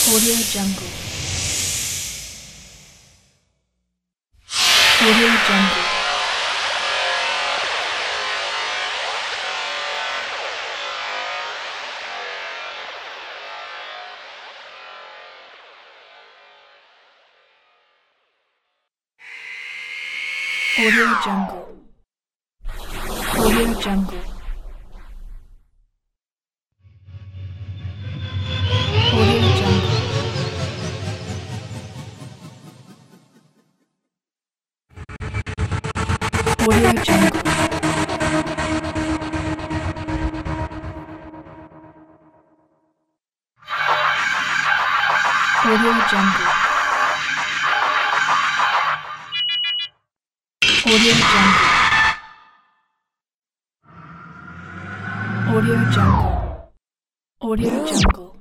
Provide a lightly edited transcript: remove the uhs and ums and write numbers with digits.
Audio Jungle. Audio Jungle. Audio Jungle. Audio Jungle. Audio Jungle. Audio Jungle. Audio Jungle. Audio Jungle. Audio Jungle. Audio Jungle.